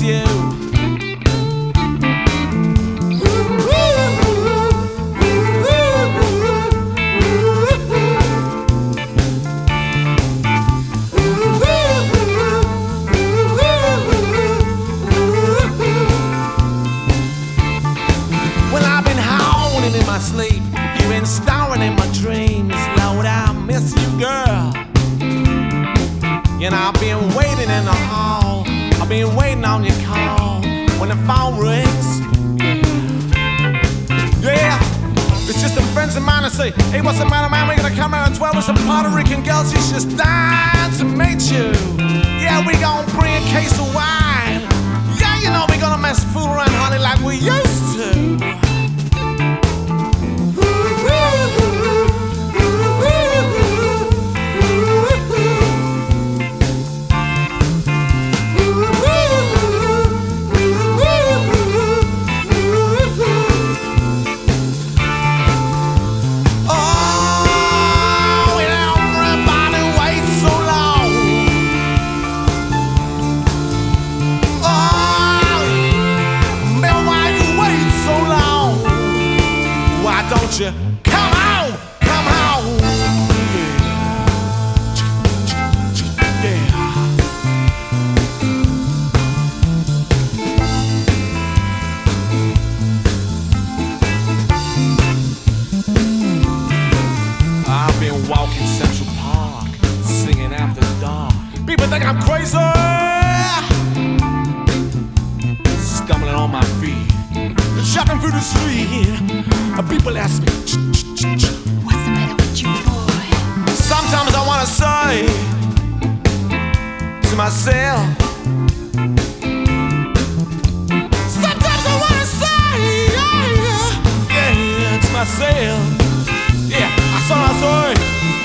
you. Well, I've been howling in my sleep, you've been starring in my dreams. Lord, I miss you, girl. And I've been waiting in the hall, I've been waiting on your call. When the phone rings, yeah, it's just some friends of mine that say, hey, what's the matter, man? We're gonna come around at 12 with some Puerto Rican girls. She's just dying to meet you. Yeah, we gonna bring a case of wine. Yeah, you know we gonna mess fool around, honey, like we used to. Don't you come on, come home, yeah. I've been walking Central Park, singing after dark. People think I'm crazy, stumbling on my feet, shopping through the street. People ask me, what's the matter with you, boy? Sometimes I wanna say to myself, sometimes I wanna say, yeah, to myself, yeah, that's all I say.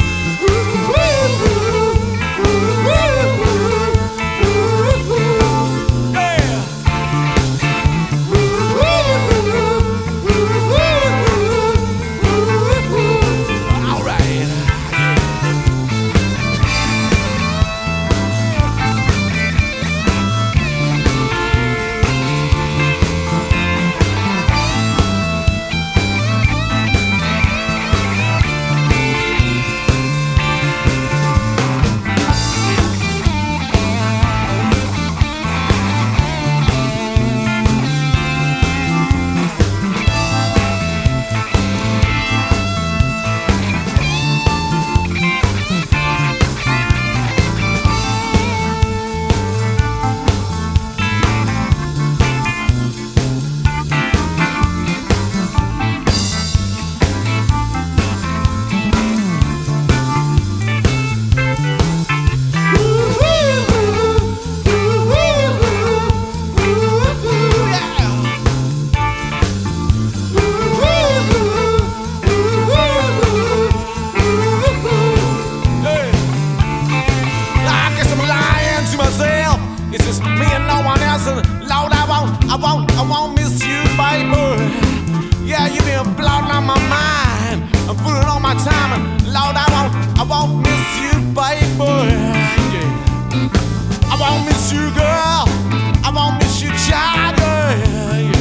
It's just me and no one else, and Lord, I won't miss you, baby. Yeah, you been blowing on my mind, I'm fooling all my time, and Lord, I won't miss you, baby. Yeah. I won't miss you, girl. I won't miss you, child. Yeah.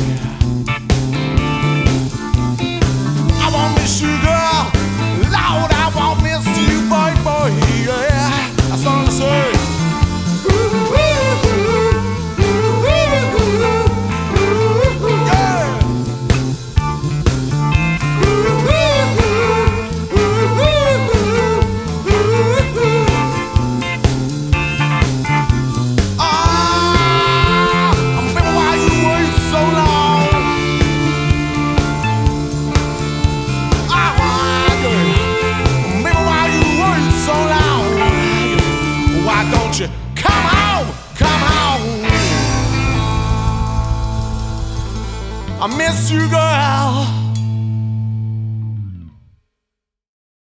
I won't miss you, girl. Lord, I won't miss you, baby. Yeah, that's all I say. Come home, come home. I miss you, girl.